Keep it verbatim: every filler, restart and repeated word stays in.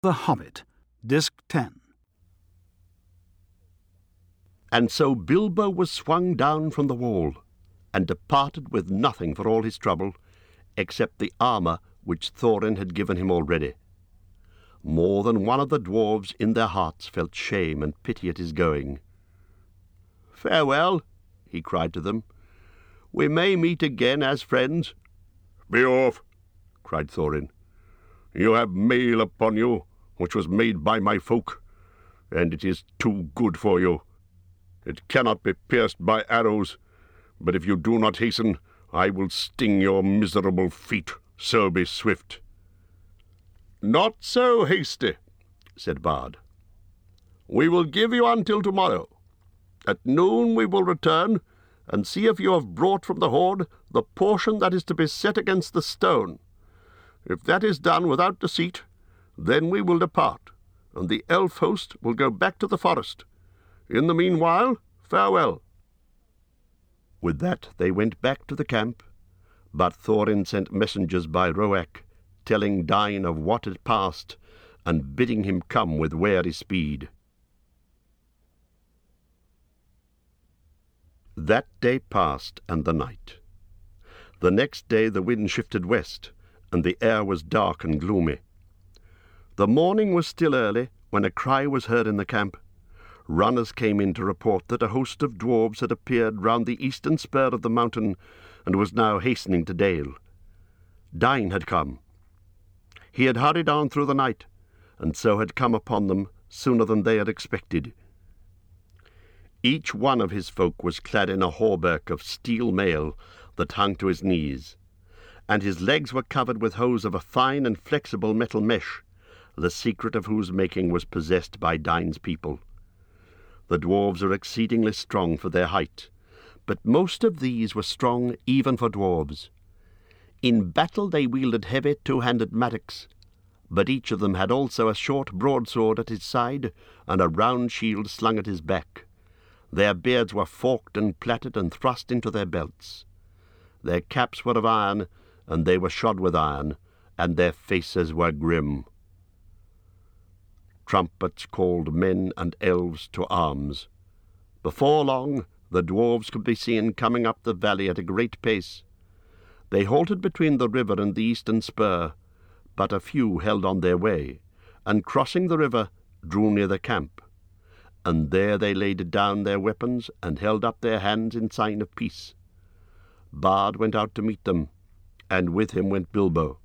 The Hobbit, Disc ten. And so Bilbo was swung down from the wall, and departed with nothing for all his trouble, except the armour which Thorin had given him already. More than one of the dwarves in their hearts felt shame and pity at his going. "Farewell," he cried to them. "We may meet again as friends." "Be off," cried Thorin. "You have mail upon you, which was made by my folk, and it is too good for you. It cannot be pierced by arrows, but if you do not hasten, I will sting your miserable feet, so be swift." "Not so hasty," said Bard. "We will give you until tomorrow. At noon we will return, and see if you have brought from the hoard the portion that is to be set against the stone. If that is done without deceit, then we will depart, and the elf host will go back to the forest. In the meanwhile, farewell." With that they went back to the camp, but Thorin sent messengers by Roak, telling Dain of what had passed, and bidding him come with wary speed. That day passed, and the night. The next day the wind shifted west, and the air was dark and gloomy. The morning was still early when a cry was heard in the camp. Runners came in to report that a host of dwarves had appeared round the eastern spur of the mountain, and was now hastening to Dale. Dain had come. He had hurried on through the night, and so had come upon them sooner than they had expected. Each one of his folk was clad in a hauberk of steel mail that hung to his knees, and his legs were covered with hose of a fine and flexible metal mesh, the secret of whose making was possessed by Dain's people. The dwarves are exceedingly strong for their height, but most of these were strong even for dwarves. In battle they wielded heavy two-handed mattocks, but each of them had also a short broadsword at his side and a round shield slung at his back. Their beards were forked and plaited and thrust into their belts. Their caps were of iron, and they were shod with iron, and their faces were grim. Trumpets called men and elves to arms. Before long the dwarves could be seen coming up the valley at a great pace. They halted between the river and the eastern spur, but a few held on their way, and crossing the river drew near the camp. And there they laid down their weapons and held up their hands in sign of peace. Bard went out to meet them, and with him went Bilbo.